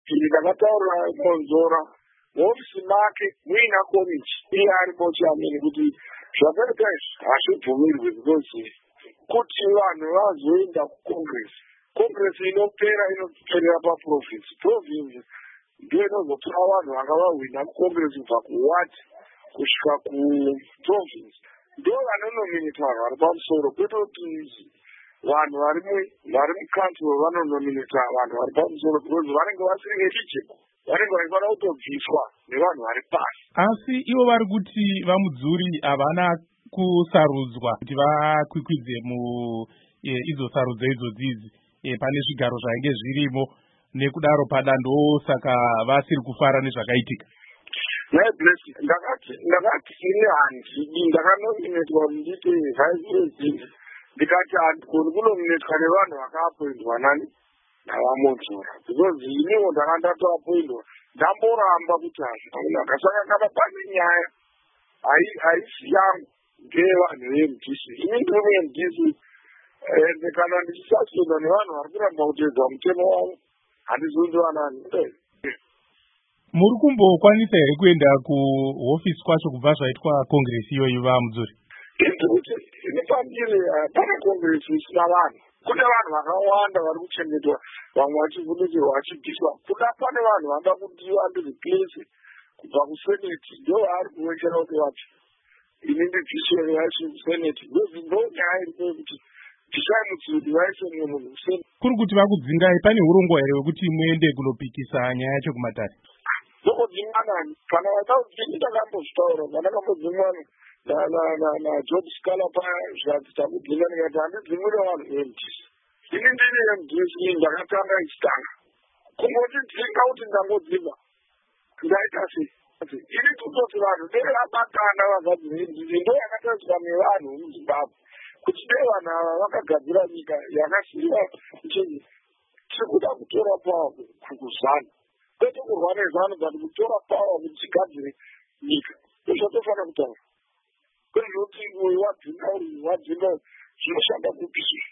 ndakataura Monzora muofisi make muina komiti iye aripo chiamini kuti zvakaita izvi hazvibvumirwi because kuti vanhu vazoenda kucongress inoperera paprovince ndiyo inozotora vanhu vanga vahwina kucongress kubva kuward kusvika kuprovince ndo vanonominita vanhu vari pamusoro kwete kuti vanhu vari mucouncil vanonominita vanhu vari pamusoro because vanenge vasiri eligible, vanenge vaifanira kutobviswa nevanhu vari pasi. Asi ivo vari kuti vamudzuri havana kusarudzwa kuti vakwikwidze idzo sarudzo idzodzi pane zvigaro zvainge zvirimo nekudaro padando saka vasiri kufara nezvakaitika. Ndakati ine handidi ndakanominetwa ndite vice president ndikati handikoni kunominetwa nevanhu vakaappoindwa nani navamonzora because iniwo ndakandatoappoindwa ndamboramba kuti hazvikunaka saka kana pane nyaya haisi yangu ngevanhu veMDC ini ndiri muMDC ende kana ndichisatsvedwa nevanhu vari kuramba kuteedza mutemo wavo handizondiwa nani. Muri kumbokwanisa here kuenda kuhofisi kwacho kubva zvaitwa kongresi iyoyi vamudzuri? Ndikuti nepambiri pane kongresi isina vanhu, kune vanhu vakawanda vari kuchengetwa, vamwe vachivhunidzirwa vachibviswa, kuda pane vanhu vanoda kudiwa ndireplace kubva kuseneti ndo vari kuwechera kuti vati ini ndibviswe vaise kuseneti ndo nyaya iripo yekuti bvisai mudzuri vaise mumwe munhu kuseneti. Kuri kuti vakudzingai pane urongwa here hwekuti muende kunopikisa nyaya yacho kumatare? Ndokudzingana kana vaida kudzinga ndakambozvitaura pandakambodzingana naJob Scala paya zvati takudzinga ndikati handidzingire vanhu veMDC. Ini ndiri MDC ndakatanga ichitanga kungoti dzinga kuti ndangodzinga ndaita sei ini tutoti vanhu dei vabatana vagadzira MDC ndo yakatariswa nevanhu muZimbabwe kuti dei vanhu ava vakagadzira nyika yakasiya tiri kuda kutora pawa kukuzana kwete kurwa nezano but kutora pawa kuti tigadzire nyika zvatofana kutaura kwezvoti uyu wadzinga zvinoshanda kupi.